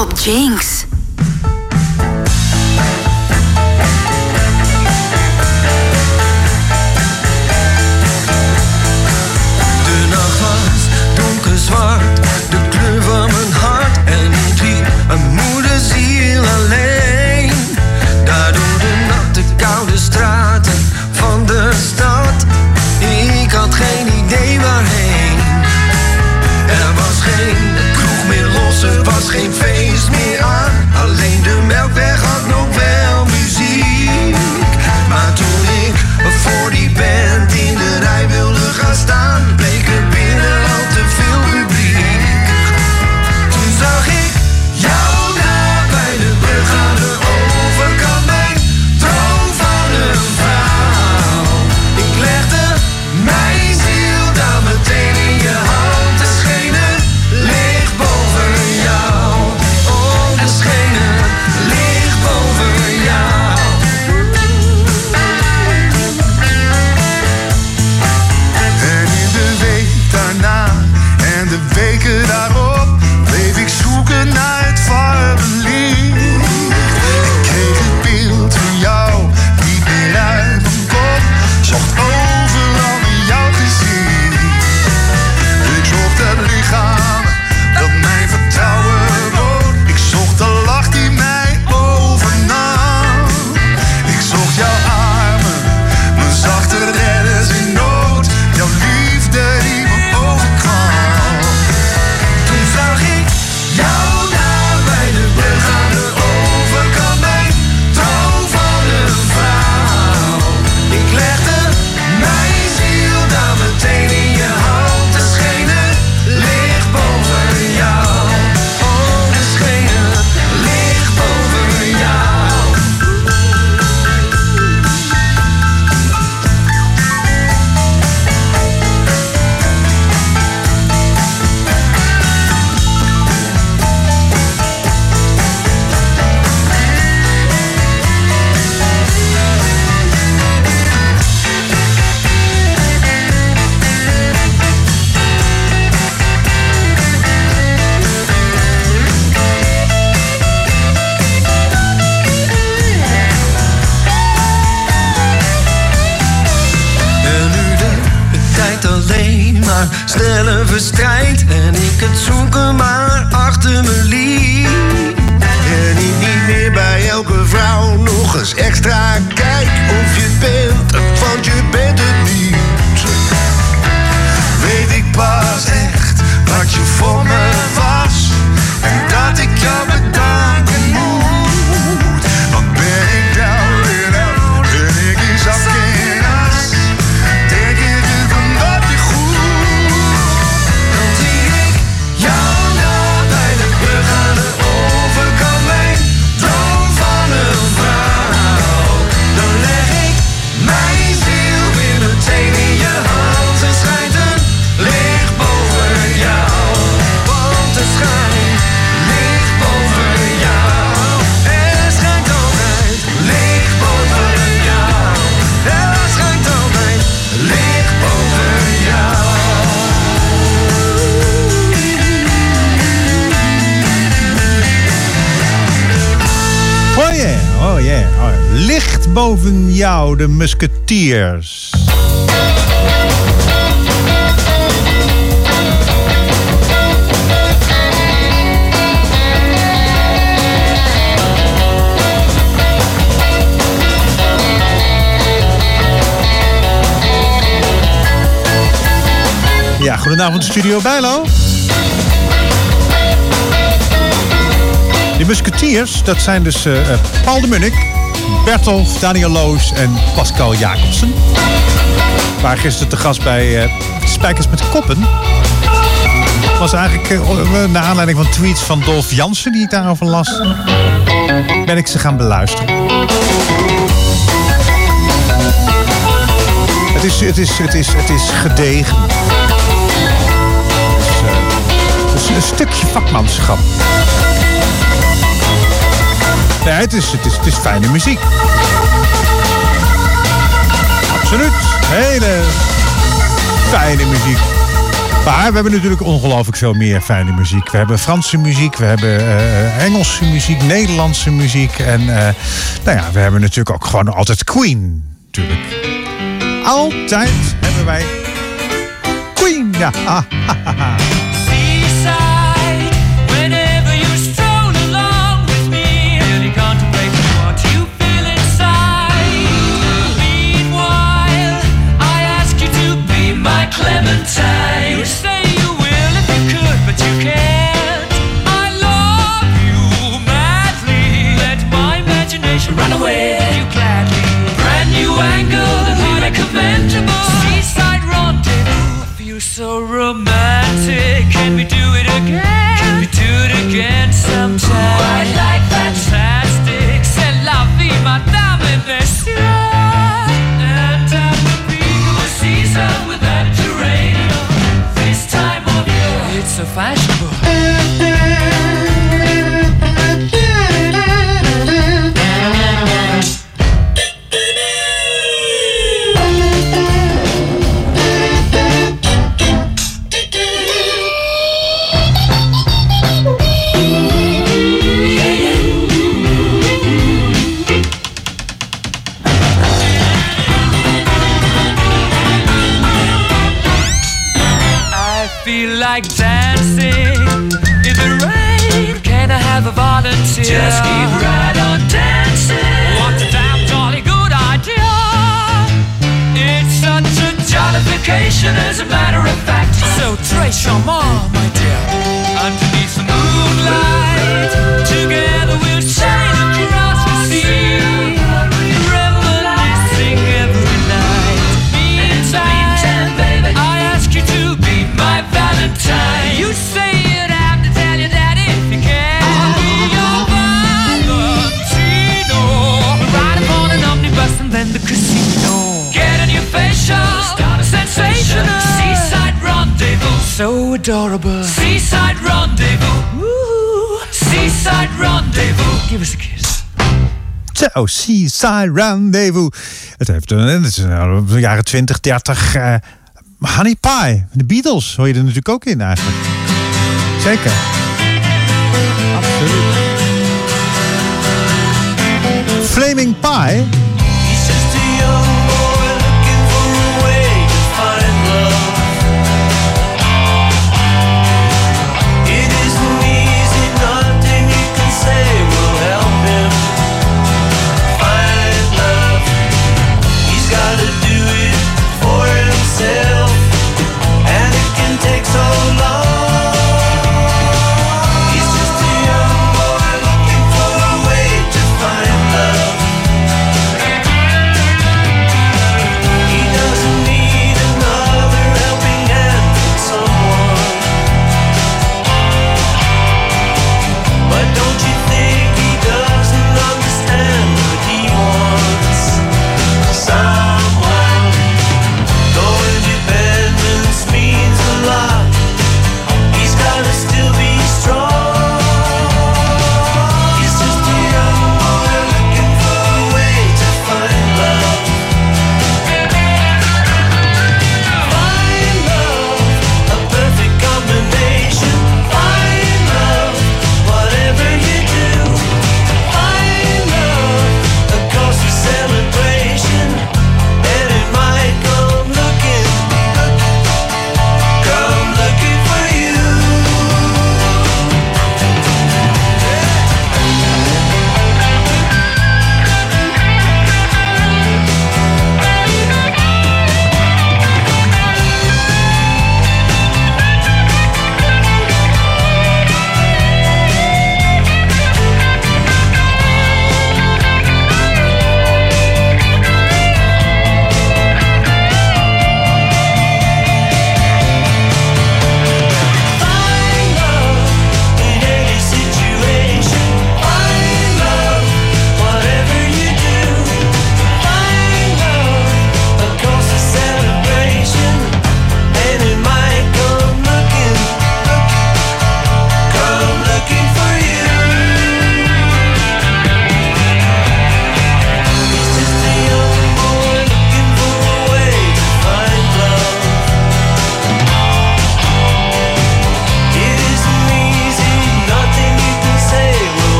op Jinx. De nacht was donkerzwart, de kleur van mijn hart. En ik liep een moederziel alleen. Daardoor de natte koude straten van de stad. Ik had geen idee waarheen. Er was geen kroeg meer los, er was geen feest meer aan. Alleen de Melkweg had nog wel muziek. Maar toen ik voor die band in de rij wilde gaan staan, bleek er binnen al te veel publiek. Toen zag ik jou daar bij de brug aan de overkant, mijn droom van een vrouw. Ik legde mijn ziel daar meteen in je hand. Er scheen een licht boven jou. Oh, er scheen een licht boven jou. En in de week daarna en de weken daarop bleef ik zoeken naar het warme licht. Ik kreeg het beeld van jou niet meer uit mijn kop. Zocht overal in jouw gezicht. Ik zocht het lichaam dat mijn vertrouwen bood. Ik zocht de lach die mij overnam. Ik zocht jouw armen, mijn zachte redders in nood. Jouw liefde die me overkwam. Toen zag ik jou daar bij de brug aan de overkant, mijn droom van een vrouw. Ik legde mijn ziel daar meteen in je hand. Er scheen een licht boven jou. Oh, er scheen een licht boven jou. En nu de tijd alleen maar sneller verstrijdt. En ik het zoeken maar achter me liet. En ik niet meer bij elke vrouw nog eens extra kijk of je het bent, want je bent het niet. Weet ik pas echt wat je voor me was en dat ik jou bedanken moet. Want ben ik down en out en ik is af geen as, denk ik het omdat je goed. Dan zie ik jou daar bij de brug aan de overkant, mijn droom van een vrouw. Dan leg ik mijn ziel weer meteen in je hand. Er schijnt een licht boven jou. Want er schijnt licht boven jou. Er schijnt altijd licht boven jou. Er schijnt altijd licht boven jou. Oh yeah, oh yeah. Oh. Licht boven jou, de Musketeers. Ja, goedenavond Studio Bijlo. De Musketeers, dat zijn dus Paul de Munnik, Bertolf, Daniel Loos en Pascal Jacobsen. We waren gisteren te gast bij Spijkers met Koppen. Was eigenlijk naar aanleiding van tweets van Dolf Jansen die ik daarover las, ben ik ze gaan beluisteren. Het is gedegen. Het is een stukje vakmanschap. Nee, het is fijne muziek. Absoluut. Hele fijne muziek. Maar we hebben natuurlijk ongelooflijk veel meer fijne muziek. We hebben Franse muziek, we hebben Engelse muziek, Nederlandse muziek. En nou ja, we hebben natuurlijk ook gewoon altijd Queen. Natuurlijk. Altijd hebben wij Queen. Ja. Seaside, whenever you stroll along with me, really contemplate what you feel inside. Meanwhile, I ask you to be my Clementine. You say you will if you could, but you can't. I love you madly. Let my imagination run away with you gladly. Brand new angle, highly commendable. Seaside rendezvous, I feel so romantic. Can we do it again? Can we do it again sometime? Ooh, I like fantastic. C'est la vie, madame, et monsieur. And at the peak of the season with Mediterranean, this time of year, it's so fashionable. Like dancing in the rain. Can I have a volunteer? Just keep right on dancing. What a damn jolly good idea. It's such a jollification, as a matter of fact. So très charmant, my dear. Underneath the moonlight, together we'll sail across the sea, reminiscing every night. Meantime, baby, I ask you to be my Valentine. You say you'd have to tell your daddy if you can. I'll be your Valentino. Ride upon an omnibus and then the casino. Get a new facial, start a sensational. Seaside rendezvous, so adorable. Seaside rendezvous, woo. Seaside rendezvous, give us a kiss. Zo, Seaside Rendezvous. Het is in de jaren 20, 30... Honey Pie, de Beatles, hoor je er natuurlijk ook in eigenlijk. Zeker. Absoluut. Flaming Pie. He's just a young boy looking for a way to find love. It isn't easy, nothing you can say will help him find love. He's gotta do it for himself. Take so long. He's just a young boy looking for a way to find love.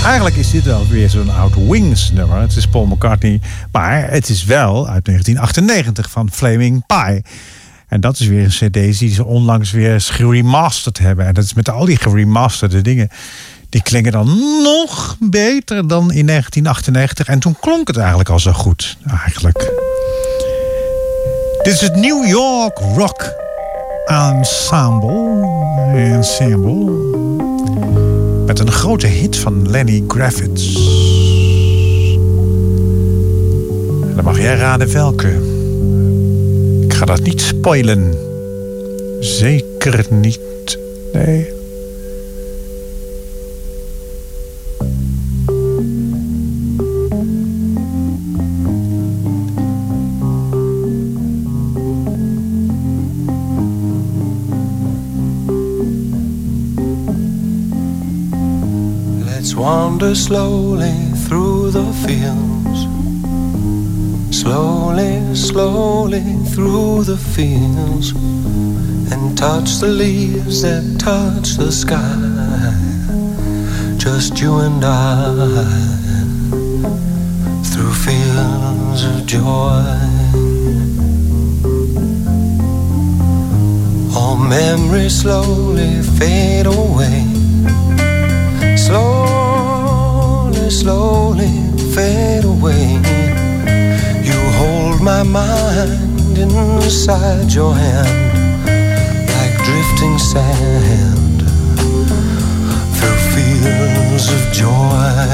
Eigenlijk is dit wel weer zo'n oud Wings nummer. Het is Paul McCartney, maar het is wel uit 1998 van Flaming Pie. En dat is weer een cd die ze onlangs weer geremasterd hebben. En dat is met al die geremasterde dingen. Die klinken dan nog beter dan in 1998. En toen klonk het eigenlijk al zo goed. Eigenlijk. Dit is het New York Rock Ensemble. Met een grote hit van Lenny Kravitz. En dan mag jij raden welke. Ik ga dat niet spoilen. Zeker niet. Nee. Let's wander slowly through the fields. Slowly, slowly through the fields. And touch the leaves that touch the sky. Just you and I. Through fields of joy. All memories slowly fade away. Slowly, slowly fade away. You hold my mind inside your hand, like drifting sand through fields of joy.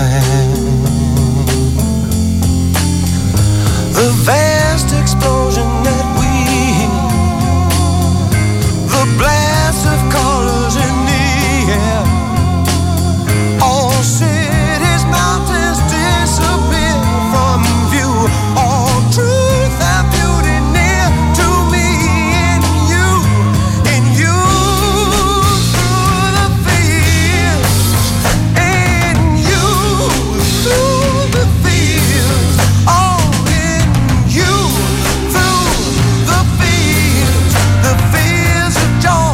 The vast explosion that we hear, the blast of colors in the air. All cities, mountains disappear from view. All truth and beauty near to me in you, through the fields, in you, through the fields, all in you, through the fields of joy.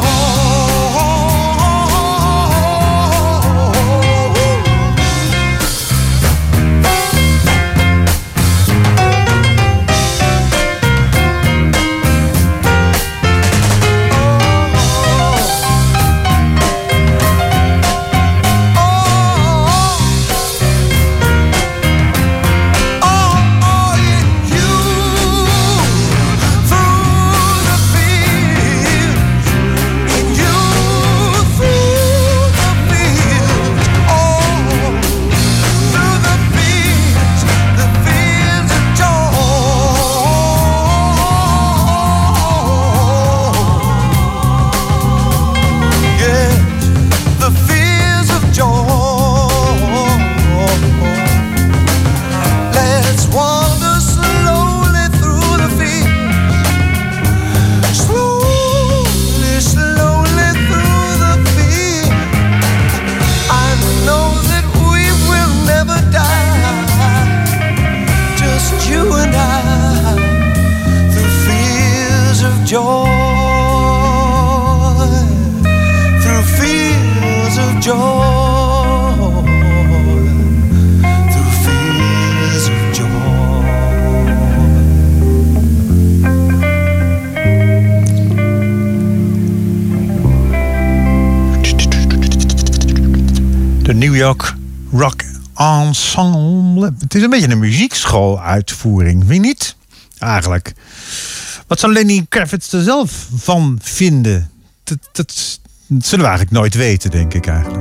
New York Rock Ensemble. Het is een beetje een muziekschool-uitvoering, vind je niet? Eigenlijk. Wat zou Lenny Kravitz er zelf van vinden? Dat zullen we eigenlijk nooit weten, denk ik eigenlijk.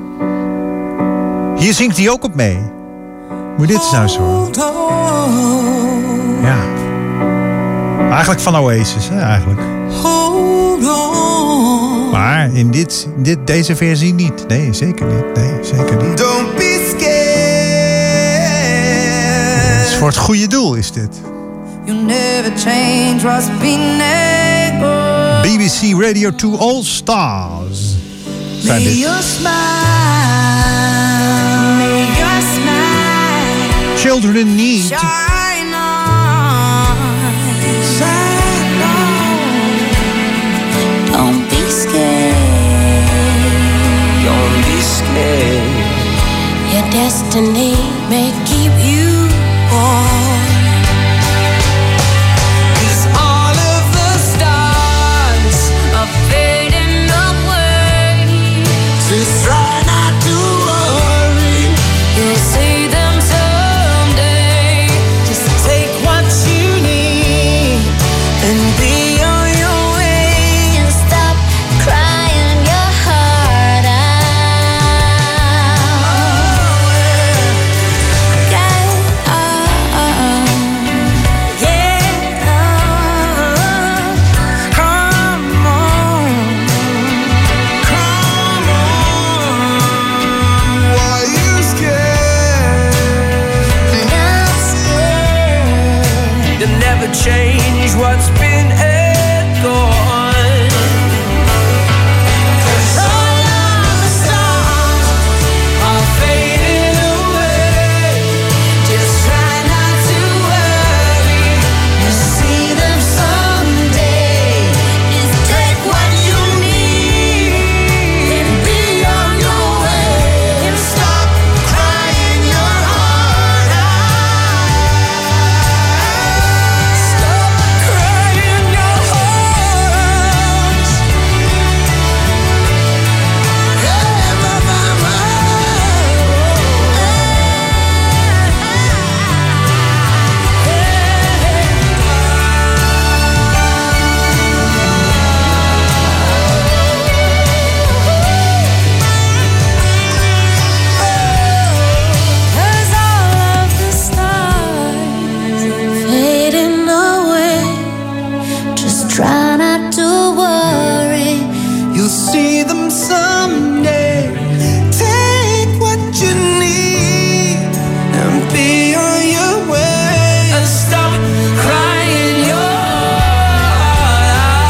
Hier zingt hij ook op mee. Moet dit nou zo? Ja. Eigenlijk van Oasis, hè, eigenlijk. Maar in deze versie niet. Nee, zeker niet. Don't be scared. Het is voor het goede doel, is dit. You never change what's been there. BBC Radio 2 All Stars. May you smile. May you smile. Children in Need. Shine on. Shine on. Don't be scared. Don't be scared. Your destiny may keep you warm. 'Cause all of the stars are fading away. Just try not to worry. You'll see them someday. Just take what you need and be on your way. And stop crying your heart out. Yeah, come on, come on. Why you scared? Not scared. You'll never change what's been and gone. 'Cause all of the stars are fading away. Just try not to worry. You'll see them someday. Just take what you need and be on your way. And stop crying your heart out. Stop crying your heart. Cause all of the stars are fading away. Just try not to worry. You'll see them someday. Take what you need and be on your way. And stop crying your heart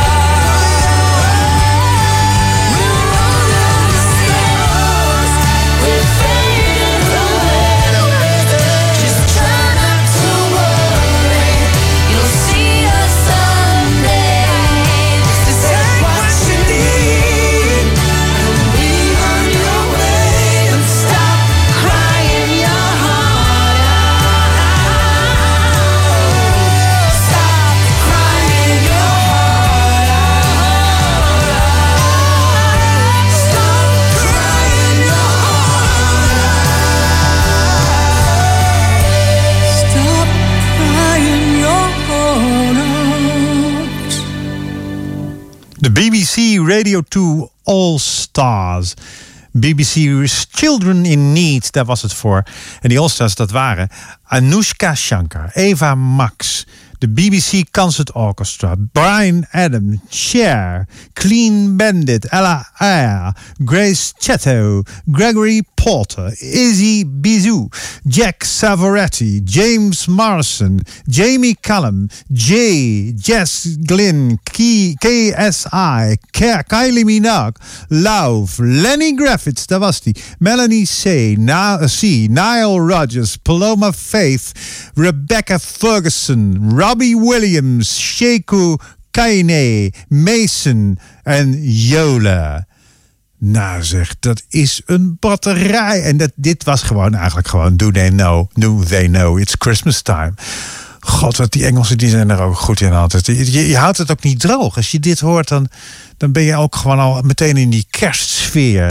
out. We're fading away. Just try not to worry. You'll see us someday. Just take what you need and be on your way. And stop crying your heart out. Stop crying your heart out. Stop crying your heart out. De BBC Radio 2 All Stars. BBC's Children in Need, daar was het voor. En die All Stars, dat waren Anoushka Shankar, Eva Max, de BBC Concert Orchestra, Bryan Adams, Cher, Clean Bandit, Ella Eyre, Grace Chetto, Gregory Porter, Izzy Bizou, Jack Savoretti, James Morrison, Jamie Cullum, Jay, Jess Glynn, KSI, Kylie Minogue, Lauv, Lenny Kravitz, daar was die, Melanie C, Nile Rodgers, Paloma Faith, Rebecca Ferguson, Robbie Williams, Sheku Kaine, Mason en Yola. Nou zeg, dat is een batterij. En dit was eigenlijk gewoon Do They Know, It's Christmas Time. God, wat die Engelsen, die zijn er ook goed in altijd. Je houdt het ook niet droog. Als je dit hoort, dan ben je ook gewoon al meteen in die kerstsfeer.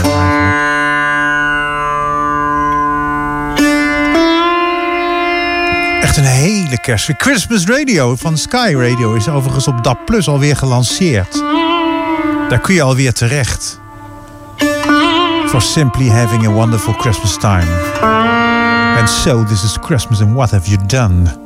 Echt een hele kerst. Christmas Radio van Sky Radio is overigens op DAB Plus alweer gelanceerd. Daar kun je alweer terecht. For simply having a wonderful Christmas time. And so this is Christmas and what have you done?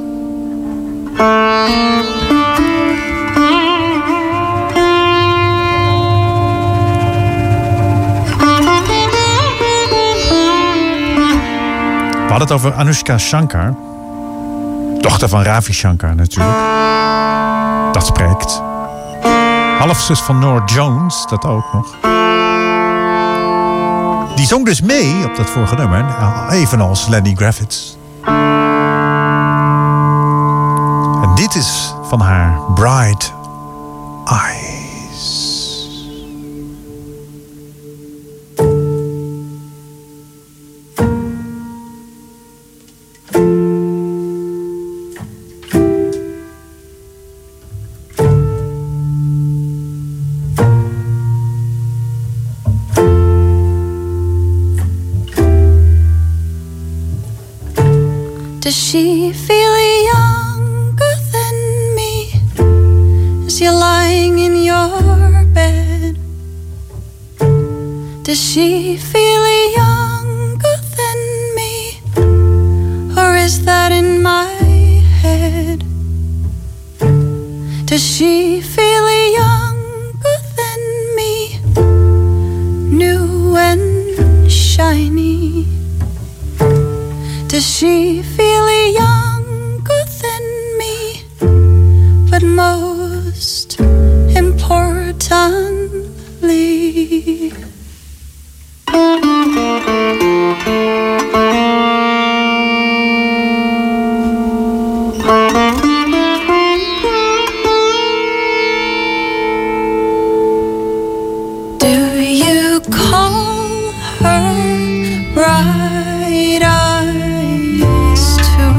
We hadden het over Anoushka Shankar. Dochter van Ravi Shankar natuurlijk. Dat spreekt. Halfzus van Norah Jones, dat ook nog. Die zong dus mee op dat vorige nummer. Evenals Lenny Kravitz. En dit is van haar Bright Eyes. she feel younger than me as you're lying in your bed? Does she feel younger than me, or is that in my head? Does she feel younger than me, new and shiny? Does she feel younger than me, but most importantly, do you call her bright eyes too?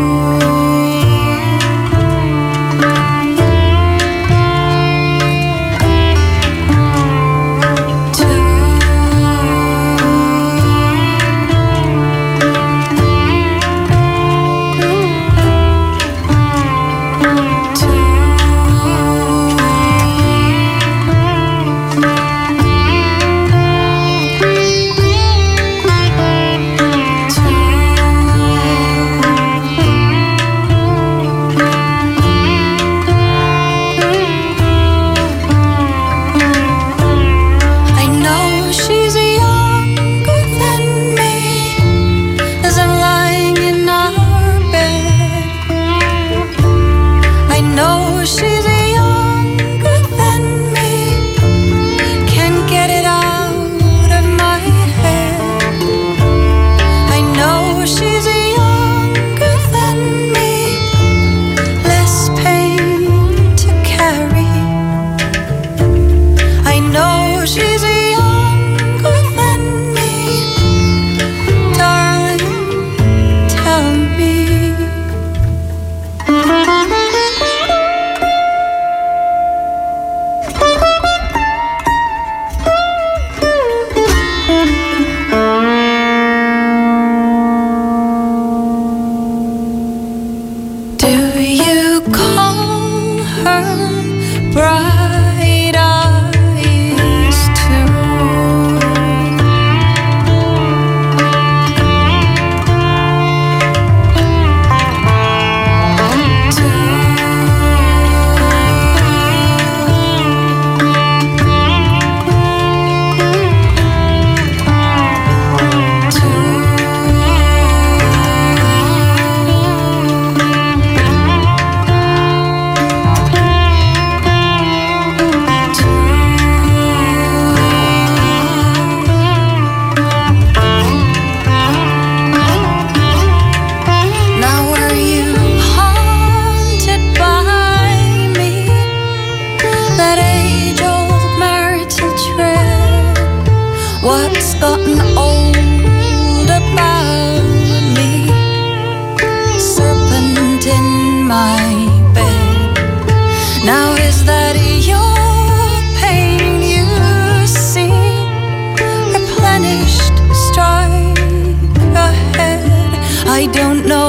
I don't know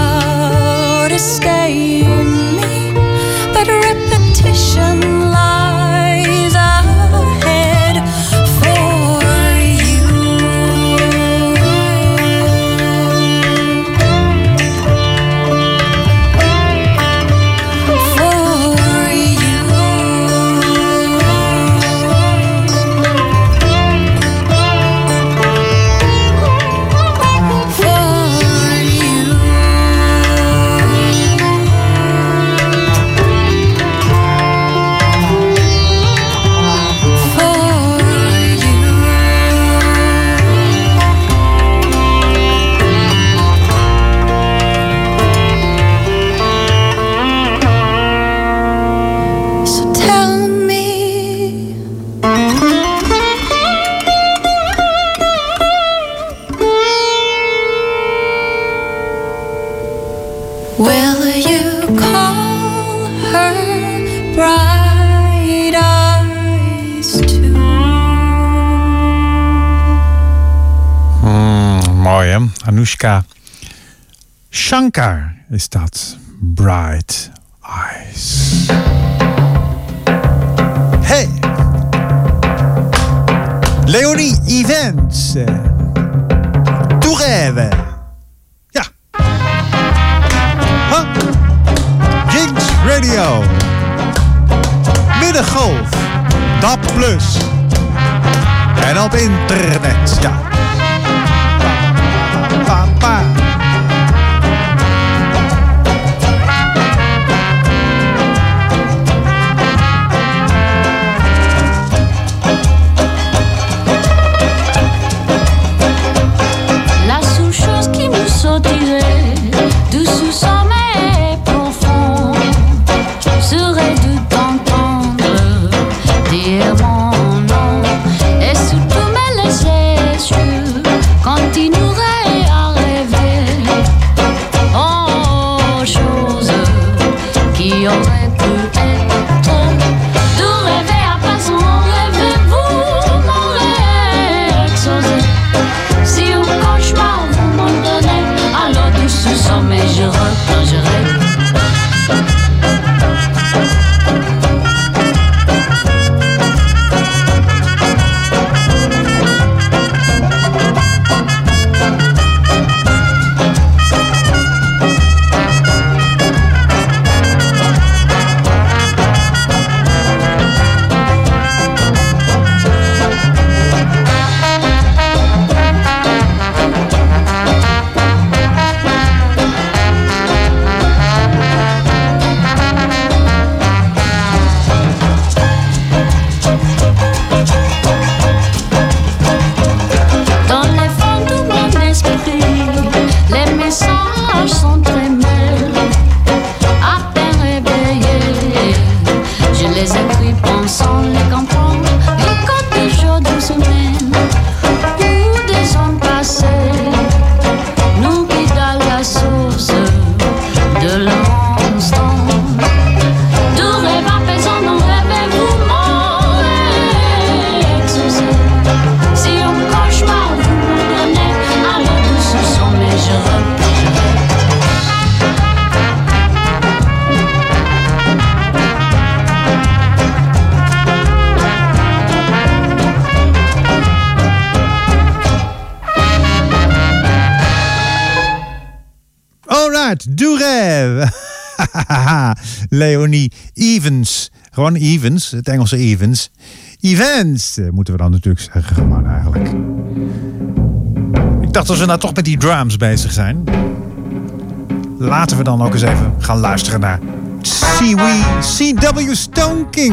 how to stay in me, but repetition lies ahead for you. For you. Will you call her bright eyes too? Mooi hè, Anoushka Shankar is dat. Bright Eyes. Hey! Léonie Events. Tout rêve. Ja. Huh? Jinx Radio. Middengolf. DAB+. En op internet. Ja. Pa, pa, pa. La seule chose qui me sortirait de ce sommeil profond serait de t'entendre dire mon nom et sous tous mes yeux continuerai à rêver aux choses qui auraient pu être. De rêver à présent, rêvez-vous mon rêve exaucé. Si au cauchemar vous m'en donnez, alors de ce sommeil je replongerai. Doe rêve. Léonie Evans. Gewoon Evans, het Engelse Evans. Events, moeten we dan natuurlijk zeggen, gewoon eigenlijk. Ik dacht, als we nou toch met die drums bezig zijn, laten we dan ook eens even gaan luisteren naar C.W. Stone King.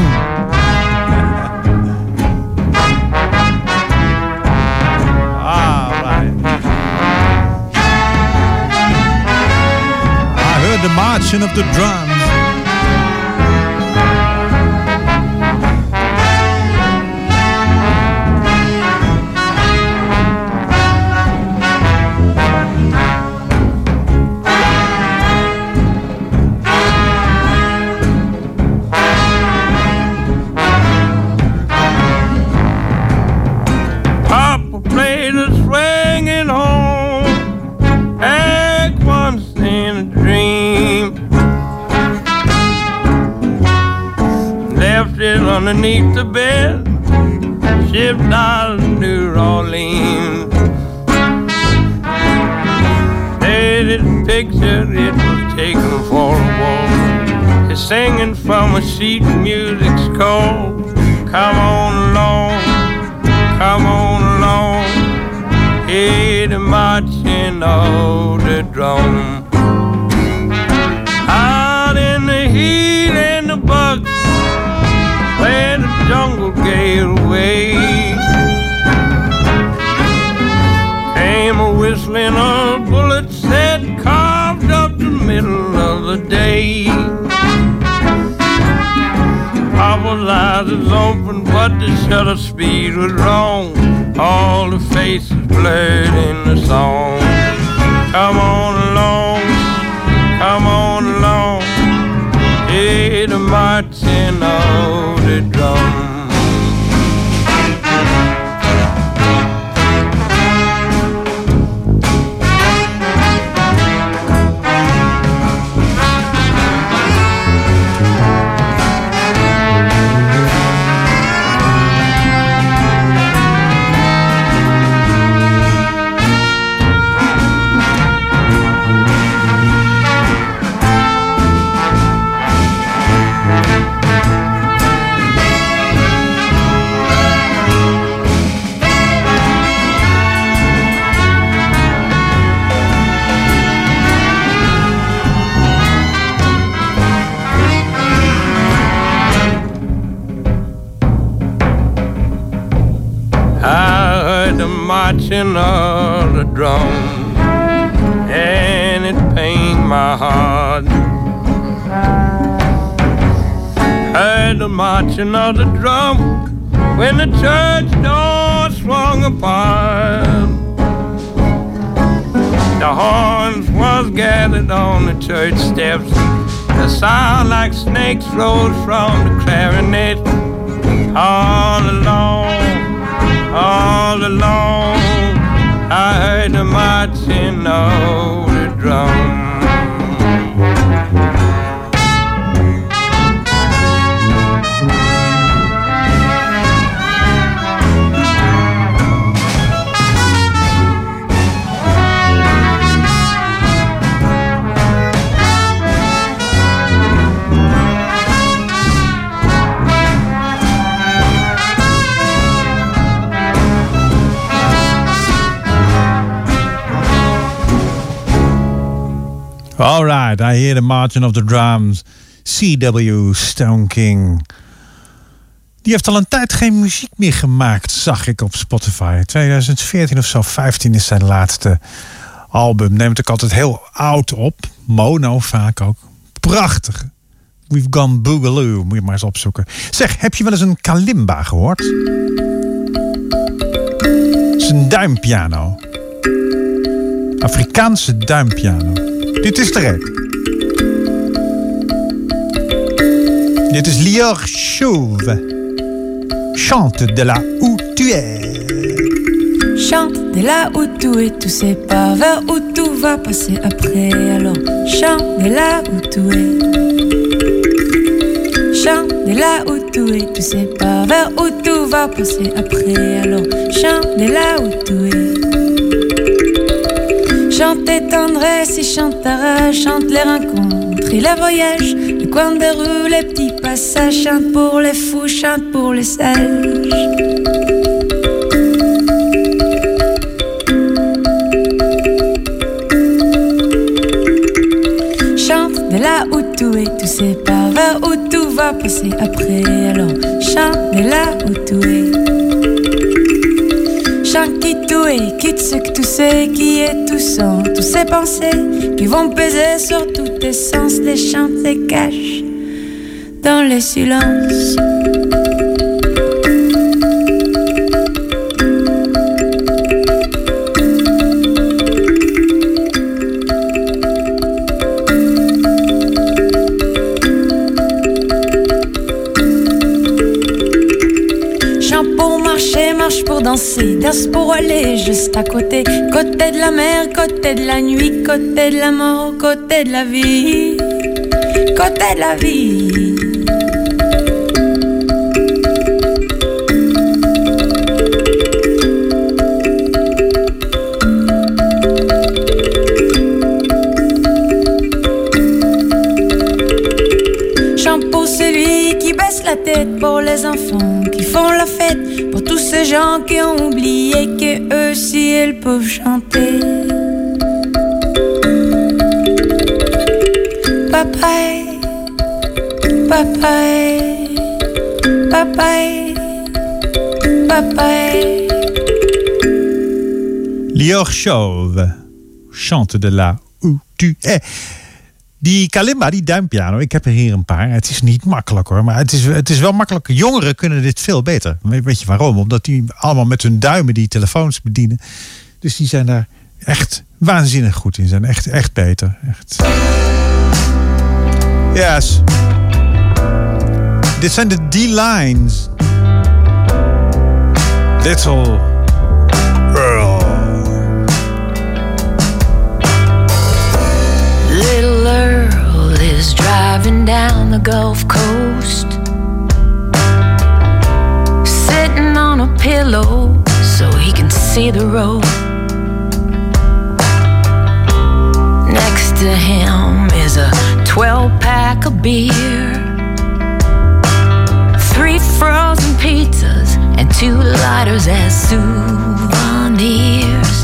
The marching of the drums. Papa played a swinging home back once in a dream. Left it underneath the bed, shipped out of New Orleans. There's this picture, it was taken for a walk. It's singing from a sheet music score. Come on along, come on along. Hear the marching of the drum. Out in the heat and the bugs, where the jungle gave away, came a whistling of bullets that carved up the middle of the day. Papa's eyes was open, but the shutter speed was wrong. All the faces blurred in the song. Come on along, come on along. Hear the marching of the drum. the marching of the drum, and it pained my heart. Heard the marching of the drum when the church door swung apart. The horns was gathered on the church steps. The sound like snakes rose from the clarinet. All along, I heard the marching of the drum. All right, I hear the marching of the drums. C.W. Stone King. Die heeft al een tijd geen muziek meer gemaakt, zag ik op Spotify. 2014 of zo, 15 is zijn laatste album. Neemt ook altijd heel oud op. Mono vaak ook. Prachtig. We've Gone Boogaloo, moet je maar eens opzoeken. Zeg, heb je wel eens een kalimba gehoord? Het is een duimpiano. Afrikaanse duimpiano. Dit is de reden. Dit is Lior Chauve. Chante de là où tu es. Chante de là où tu es, tu sais pas vers où tout va passer après. Alors chante de là où tu es. Chante de là où tu es, tu sais pas vers où tout va passer après. Alors chante de là où tu es. Chante tes tendresses et chante ta rage, chante les rencontres et les voyages, les coins de rue, les petits passages, chante pour les fous, chante pour les sages. Chante de là où tu es, tu sais pas vers où tout va passer après, alors chante de là où tu es. Chante qui tu es, quitte ce que tu sais, qui est tout sans, tous ces pensées qui vont peser sur tous tes sens, les chantes, les cachent dans les silences. Marche pour danser, danse pour aller juste à côté. Côté de la mer, côté de la nuit, côté de la mort, côté de la vie. Côté de la vie. Chante pour celui qui baisse la tête, pour les enfants qui font la fête, pour tous ces gens qui ont oublié que eux aussi ils peuvent chanter. Papaye, papaye, papaye, papaye. Lior Chauve, chante de là où tu es. Die kalimba, die duimpiano, ik heb er hier een paar. Het is niet makkelijk hoor, maar het is wel makkelijk. Jongeren kunnen dit veel beter. Weet je waarom? Omdat die allemaal met hun duimen die telefoons bedienen. Dus die zijn daar echt waanzinnig goed in. Zijn echt beter. Echt. Yes. Dit zijn de D-Lines. Little Earl. Little Earl is driving down the Gulf Coast, sitting on a pillow so he can see the road. Next to him is a 12-pack of beer, 3 frozen pizzas and 2 lighters as souvenirs.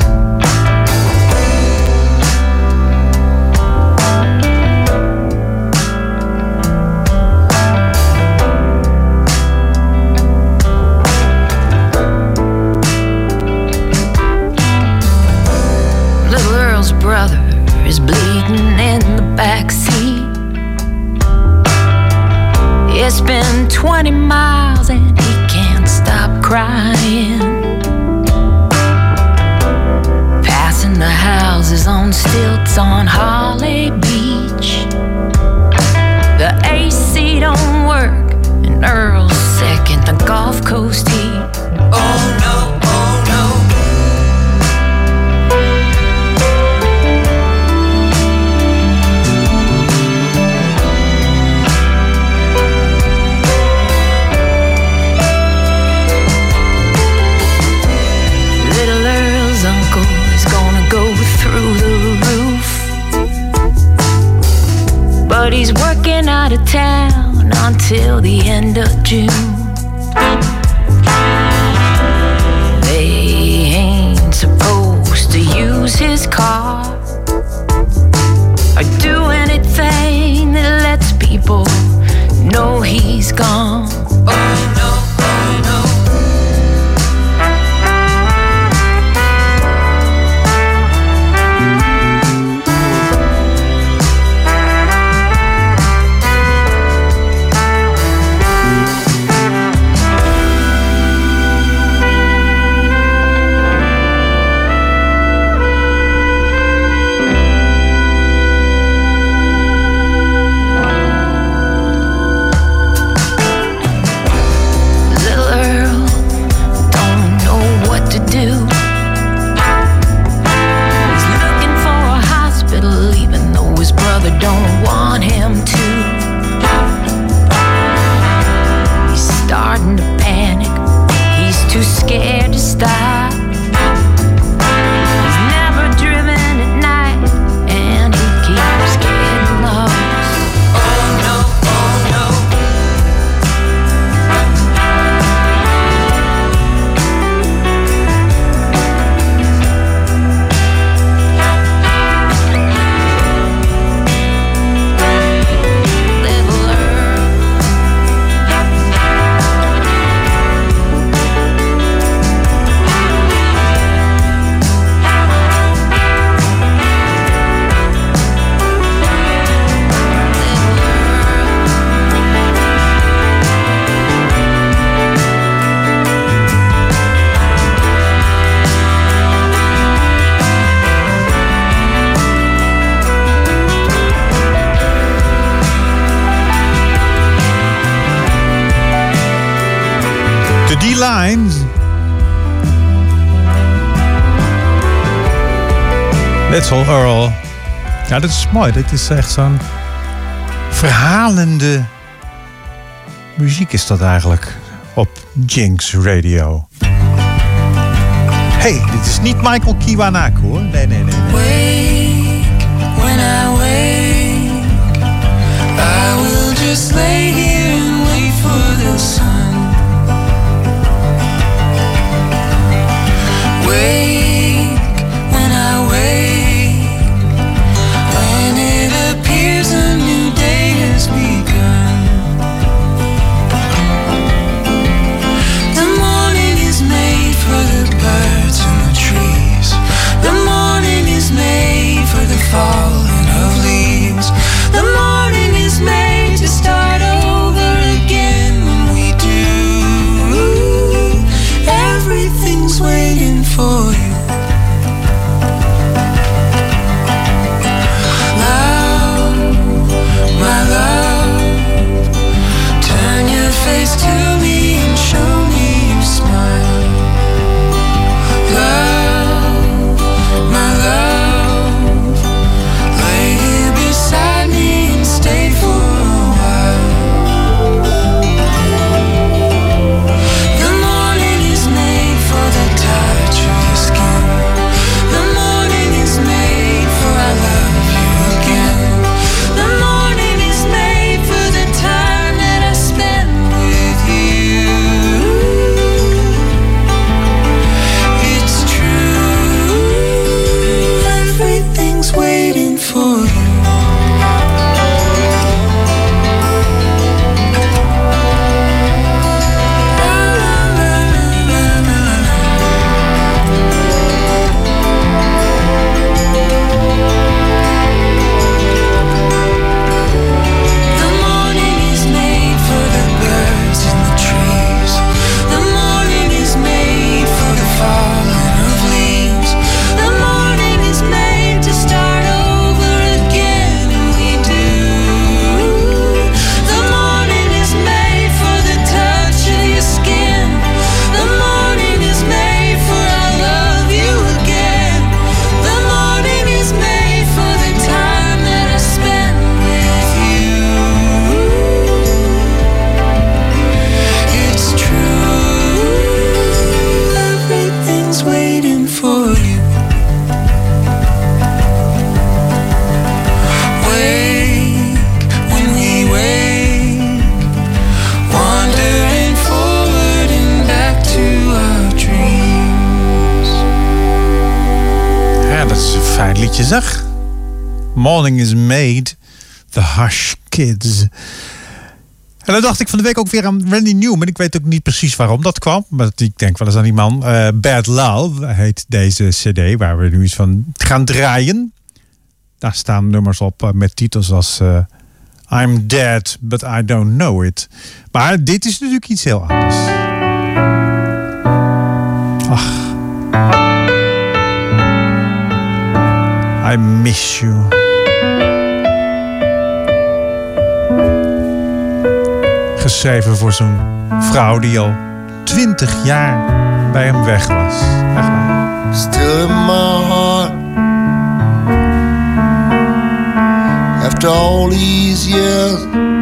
been 20 miles and he can't stop crying. Passing the houses on stilts on Holly Beach. The AC don't work and Earl's sick in the Gulf Coast heat. Oh no, oh no. Little Earl's uncle is gonna go through the roof, but he's working out of town until the end of June. They ain't supposed to use his car or do anything that lets people know he's gone. Oh no, oh no. Don't want him to. He's starting to panic. He's too scared to stop. He's never driven at night and he keeps getting lost. Oh no, oh no. Die lines. Little Earl. Ja, dat is mooi. Dit is echt zo'n verhalende muziek is dat eigenlijk. Op Jinx Radio. Hey, dit is niet Michael Kiwanuka hoor. Nee. Wake, when I wake, I will just lay here and wait for the sun. Wake, when I wake, when it appears a new day has begun. The morning is made for the birds and the trees. The morning is made for the falling of leaves. The morning is made to start over again when we do. Everything's waiting for you. Love, my love, turn your face to me and show me your smile. Love, my love, lay here beside me and stay for a while. The morning is made for the touch of your skin. liedje, zeg. Morning is Made, The Hush Kids. En dan dacht ik van de week ook weer aan Randy Newman. Ik weet ook niet precies waarom dat kwam. Maar ik denk wel eens aan die man. Bad Love heet deze cd waar we nu eens van gaan draaien. Daar staan nummers op met titels als I'm Dead, But I Don't Know It. Maar dit is natuurlijk iets heel anders. Ach. I Miss You. Geschreven voor zo'n vrouw die al 20 jaar bij hem weg was. Echt waar. Still in my heart, after all these years,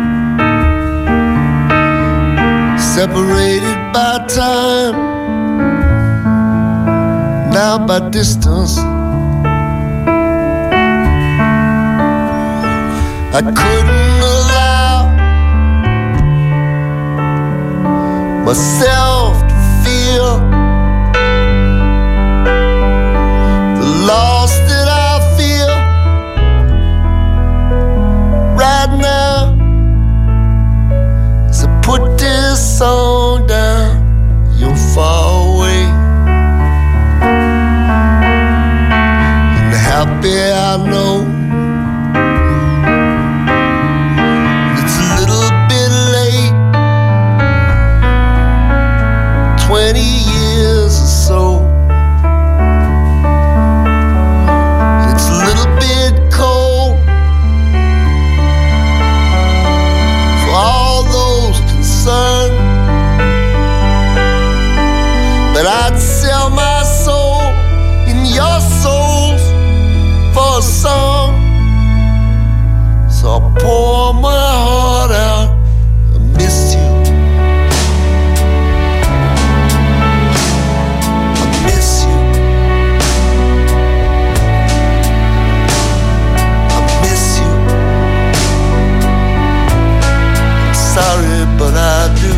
separated by time, now by distance. I couldn't allow myself to feel the loss that I feel right now. As I put this song down, you're far away, and happy I know. It's a little bit late, 20 years or so. It's a little bit cold for all those concerned, but I'd sell my soul in your souls for a song. So I pour my heart out. I miss you. I miss you. I miss you. I'm sorry, but I do.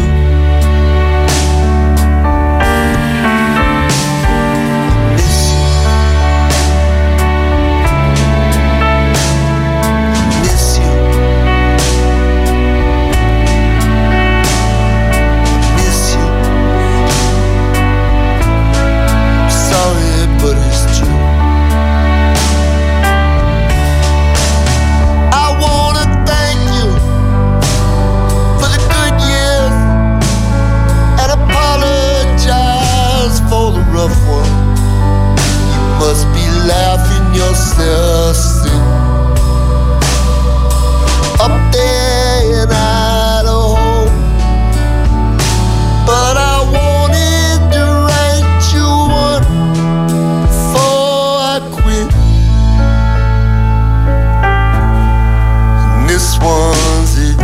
I miss you. I miss you. I miss you. I'm sorry, but it's true. I wanna thank you for the good years and apologize for the rough one. You must be laughing yourself sick up there in Idaho, but I wanted to write you one before I quit, and this one's it.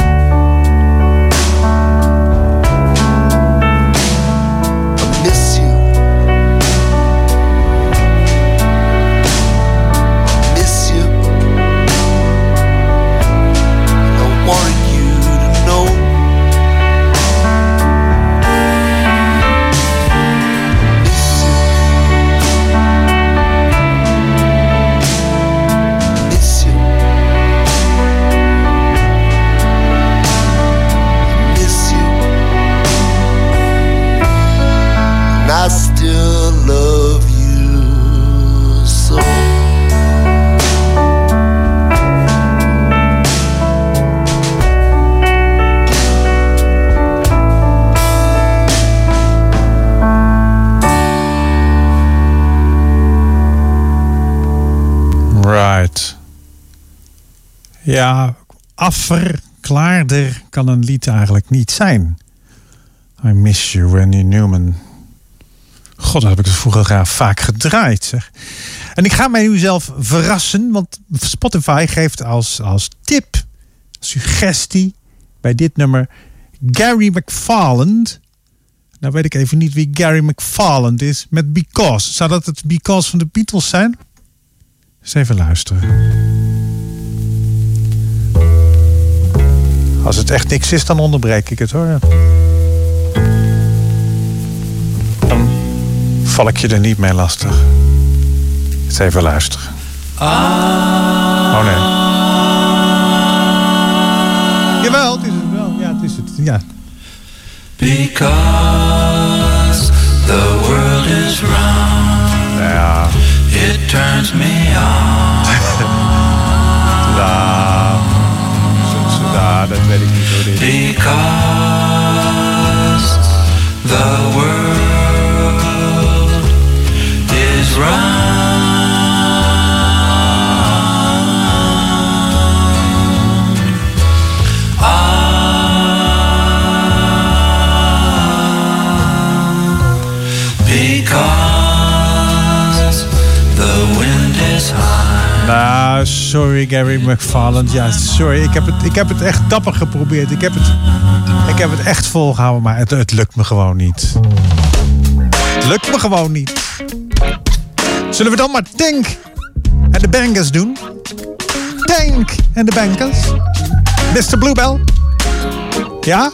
I miss you. I miss you. And I wanted you to know. Miss you. Miss you. Miss you. And I still love you so. Right. Ja, affer, klaarder kan een lied eigenlijk niet zijn. I Miss You, Randy Newman. God, dat heb ik het vroeger graag vaak gedraaid, zeg. En ik ga mij nu zelf verrassen, want Spotify geeft als tip, suggestie bij dit nummer Gary McFarland. Nou weet ik even niet wie Gary McFarland is, met Because. Zou dat het Because van de Beatles zijn? Eens even luisteren. Als het echt niks is, dan onderbreek ik het, hoor. Dan val ik je er niet mee lastig. Eens even luisteren. Oh nee. Jawel, het is het wel. Ja, het is het. Ja. Because the world is round. Ja. It turns me on. Dat weet ik niet hoe dit is. Because the world is round. Because the wind is high. Nou, sorry Gary McFarland. Ja, sorry. Ik heb het echt dapper geprobeerd. Ik heb het echt volgehouden, maar het lukt me gewoon niet. Het lukt me gewoon niet. Zullen we dan maar Tank en de Bangers doen? Tank en de Bangers. Mr. Bluebell. Ja?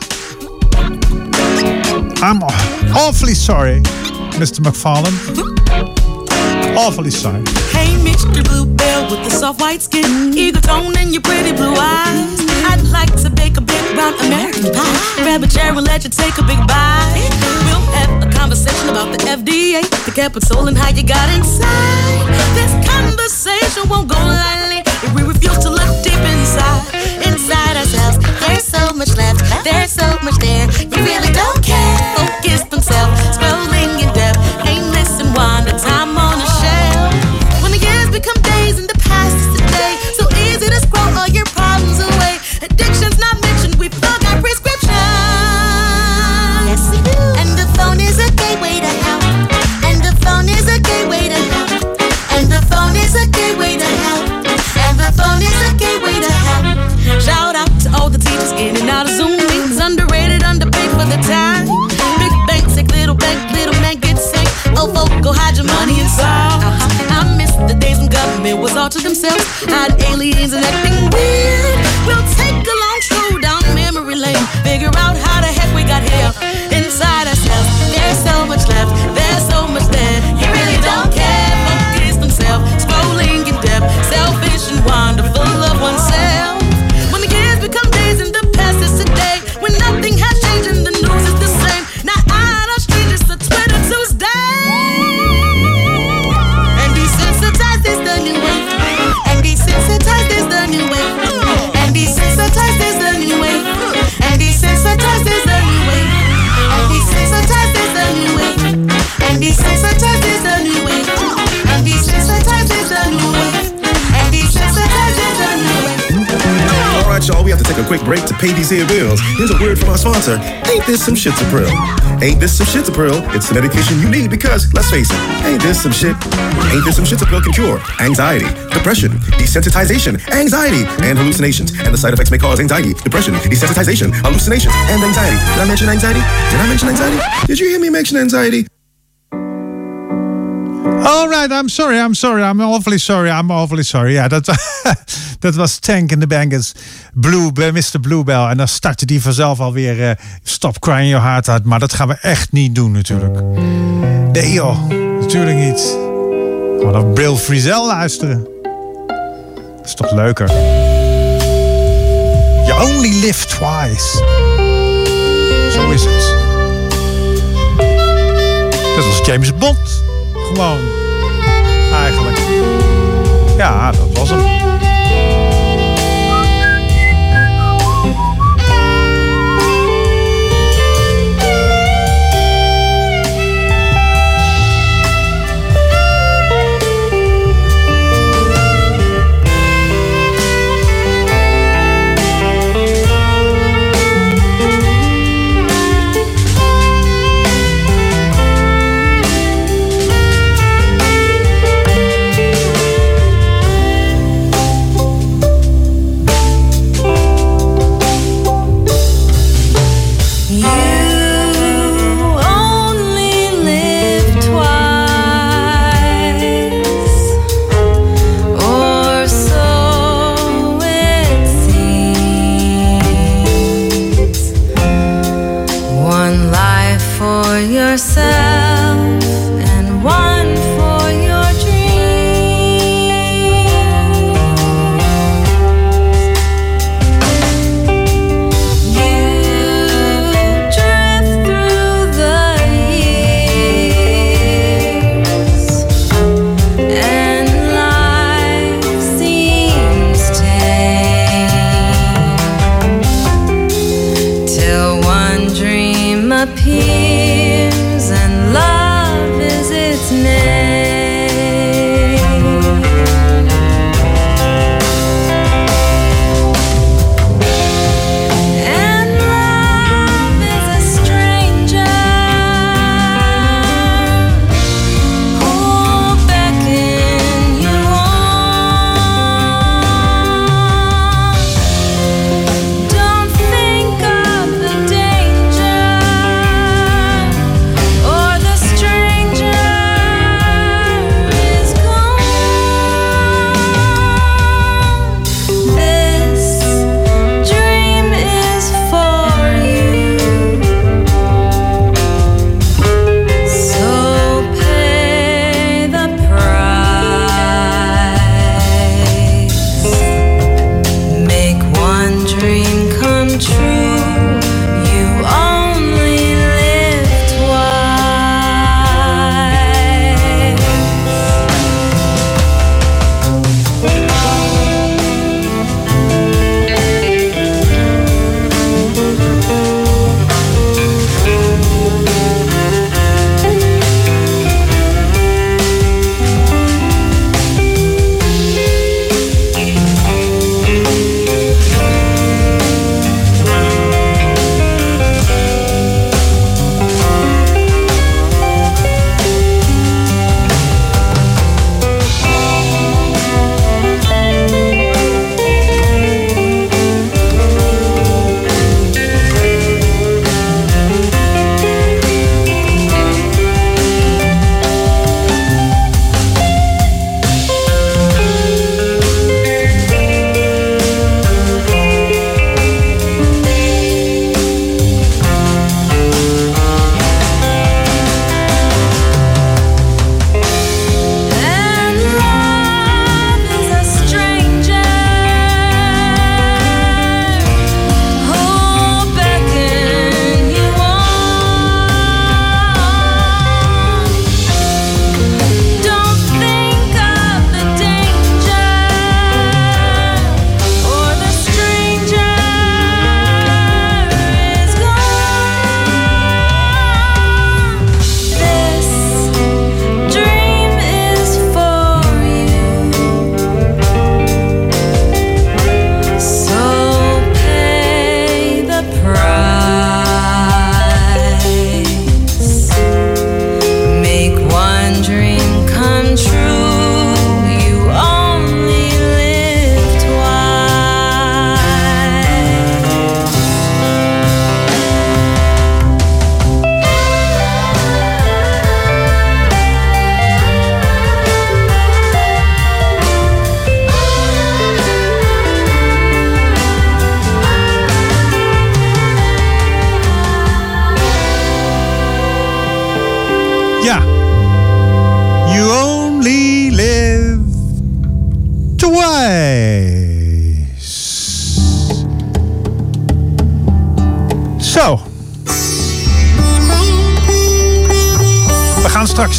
I'm awfully sorry, Mr. McFarland. Awfully sorry. Hey, Mr. Bluebell with the soft white skin, eagle tone and your pretty blue eyes. I'd like to bake a big round American pie. Grab a chair and let you take a big bite. We'll have a conversation about the FDA, the Capitol, and how you got inside. This conversation won't go lightly if we refuse to look deep inside. Inside ourselves, there's so much left, there's so much there. You really don't care. Focused on self, scrolling in depth, aimless and wander, time on a shelf. When the years become days and the past is today, so easy to scroll all your problems away. Addiction's not mentioned, we plug our prescription. Yes, we do. And the phone is a gateway to hell. And the phone is a gateway to hell. And the phone is a gateway to hell. And the phone is a gateway to hell. Shout out to all the teachers in and out of Zoom meetings. Underrated, underpaid for the time. Big bank, sick little man gets sick. Oh, folk, go hide your money inside. I miss the days when government was all to themselves. Had aliens and acting weird. We'll take a long stroll down memory lane. Figure out how the heck we got here. Inside ourselves, there's so much left. There's so much there. You really don't care. Focused on self, scrolling in depth. Selfish and wonderful of oneself. When the years become days and the past is today. When nothing has changed and the news is the same. Now I don't strangers to Twitter Tuesday. And desensitized is the new way. And desensitized is the new way. And desensitized is the new way. And desensitized is the new way. And desensitized is the new way. And desensitized is the new way. And desensitized is the new way. And desensitized is the new way. All right, y'all, we have to take a quick break to pay these here bills. Here's a word from our sponsor. Ain't this some shit-to-prill? Ain't this some shit-to-prill? It's the medication you need because, let's face it, ain't this some shit? Ain't this some shit-to-prill can cure anxiety, depression, desensitization, anxiety, and hallucinations. And the side effects may cause anxiety, depression, desensitization, hallucinations, and anxiety. Did I mention anxiety? Did I mention anxiety? Did you hear me mention anxiety? All right, I'm sorry. I'm awfully sorry. Ja, dat was Tank and the Bangers. Mr. Bluebell. En dan startte die vanzelf alweer Stop Crying Your Heart Out. Maar dat gaan we echt niet doen natuurlijk. Nee joh, natuurlijk niet. We gaan naar Bill Frisell luisteren. Dat is toch leuker. You only live twice. Zo is het. Dat was James Bond. Gewoon. Eigenlijk. Ja, dat was hem.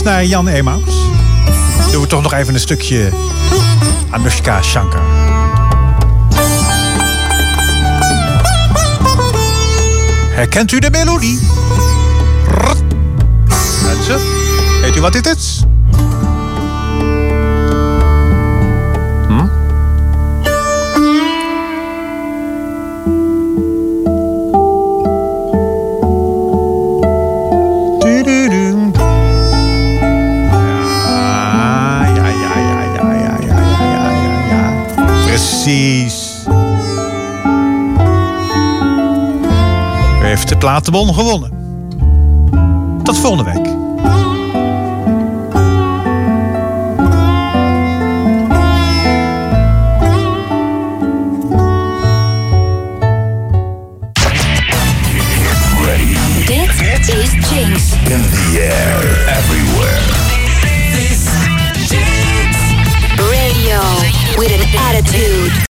naar Jan Emaus. Doen we toch nog even een stukje Anushka Shankar. Herkent u de melodie? Mensen, weet u wat dit is? Precies. U heeft de platenbon gewonnen. Tot volgende week. Dit is Jinx. In the air, everywhere. This Jinx Radio with an attitude.